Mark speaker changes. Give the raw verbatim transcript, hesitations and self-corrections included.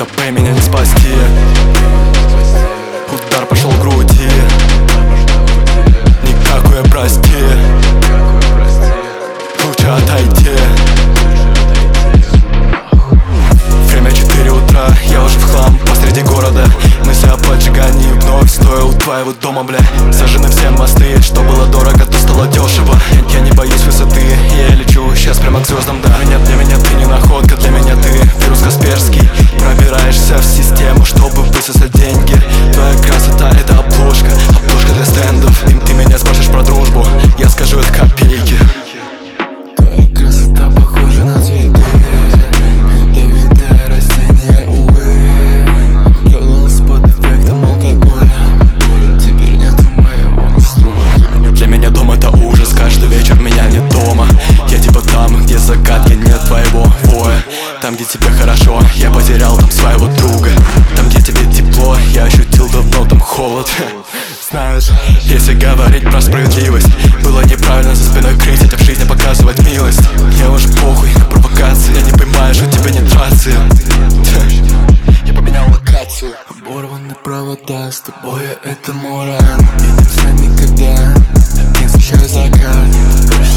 Speaker 1: ТП меня не спасти. Удар пошел в груди. Никакой прости. Лучше отойти. Время четыре утра, я уже в хлам посреди города. Мысли о поджигании вновь стоил твоего дома, бля. Сожжены все мосты, что было дорого, то стало дешево. Я не боюсь высоты, я лечу сейчас прямо к звездам, да. Для меня, для меня ты не находка, для меня ты вирус касперский. Пробираешься в систему, чтобы высосать деньги. Твоя красота — это обложка, обложка для стендов. Ты, ты меня спрашиваешь про дружбу, я скажу, это копейки.
Speaker 2: Твоя красота похожа на цветы. Ядовитое растение, увы. Голос под эффектом алкоголя. Теперь нету моего настроя.
Speaker 1: Для меня дом — это ужас, каждый вечер меня нет дома. Я типа там, где загадки, нет твоего воя. Там, где тебе хорошо, я потерял там своего друга. Там, где тебе тепло, я ощутил давно там холод. Знаешь, если говорить про справедливость, было неправильно за спиной крыть, а в жизни показывать милость. Мне уже похуй на провокации, я не понимаю, что тебе нет рации. Я поменял локацию.
Speaker 2: Оборваны провода, с тобой я — это моран. И не знаю никогда, не встречаю закат.